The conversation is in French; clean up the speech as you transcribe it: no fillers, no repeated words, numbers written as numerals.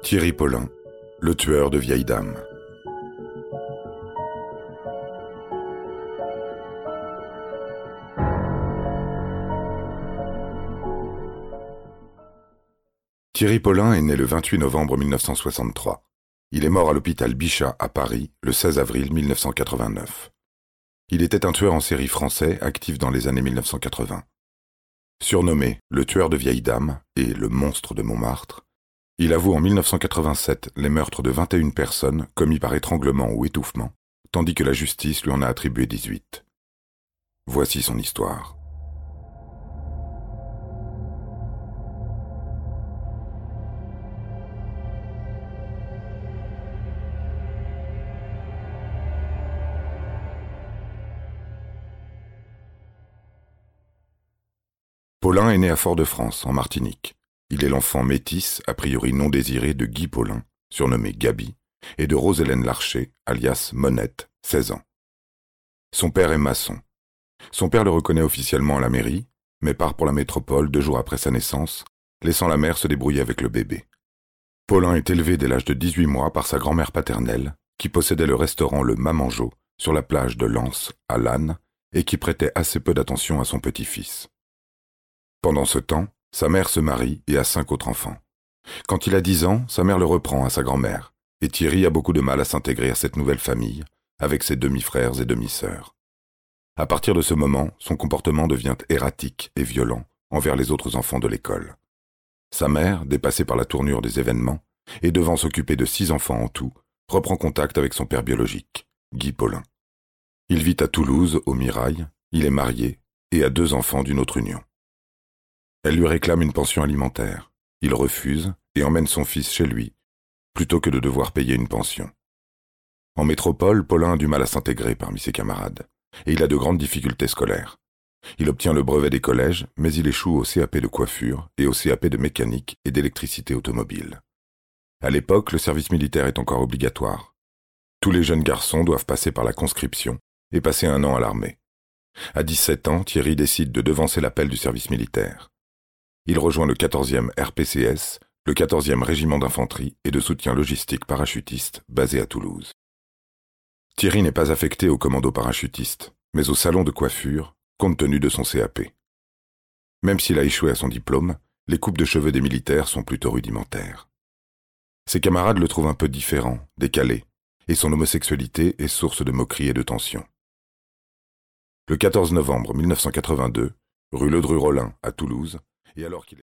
Thierry Paulin, le tueur de vieilles dames. Thierry Paulin est né le 28 novembre 1963. Il est mort à l'hôpital Bichat à Paris le 16 avril 1989. Il était un tueur en série français actif dans les années 1980. Surnommé le tueur de vieilles dames et le monstre de Montmartre, il avoue en 1987 les meurtres de 21 personnes commis par étranglement ou étouffement, tandis que la justice lui en a attribué 18. Voici son histoire. Paulin est né à Fort-de-France, en Martinique. Il est l'enfant métis, a priori non désiré, de Guy Paulin, surnommé Gabi, et de Rose-Hélène Larcher, alias Monette, 16 ans. Son père est maçon. Son père le reconnaît officiellement à la mairie, mais part pour la métropole 2 jours après sa naissance, laissant la mère se débrouiller avec le bébé. Paulin est élevé dès l'âge de 18 mois par sa grand-mère paternelle, qui possédait le restaurant Le Mamangeau, sur la plage de Lens, à Lannes, et qui prêtait assez peu d'attention à son petit-fils. Pendant ce temps, sa mère se marie et a 5 autres enfants. Quand il a 10 ans, sa mère le reprend à sa grand-mère, et Thierry a beaucoup de mal à s'intégrer à cette nouvelle famille, avec ses demi-frères et demi-sœurs. À partir de ce moment, son comportement devient erratique et violent envers les autres enfants de l'école. Sa mère, dépassée par la tournure des événements, et devant s'occuper de 6 enfants en tout, reprend contact avec son père biologique, Guy Paulin. Il vit à Toulouse, au Mirail, il est marié et a 2 enfants d'une autre union. Elle lui réclame une pension alimentaire. Il refuse et emmène son fils chez lui, plutôt que de devoir payer une pension. En métropole, Paulin a du mal à s'intégrer parmi ses camarades, et il a de grandes difficultés scolaires. Il obtient le brevet des collèges, mais il échoue au CAP de coiffure et au CAP de mécanique et d'électricité automobile. À l'époque, le service militaire est encore obligatoire. Tous les jeunes garçons doivent passer par la conscription et passer 1 an à l'armée. À 17 ans, Thierry décide de devancer l'appel du service militaire. Il rejoint le 14e RPCS, le 14e régiment d'infanterie et de soutien logistique parachutiste basé à Toulouse. Thierry n'est pas affecté au commando parachutiste, mais au salon de coiffure, compte tenu de son CAP. Même s'il a échoué à son diplôme, les coupes de cheveux des militaires sont plutôt rudimentaires. Ses camarades le trouvent un peu différent, décalé, et son homosexualité est source de moqueries et de tensions. Le 14 novembre 1982, rue Ledru-Rollin à Toulouse, et alors qu'il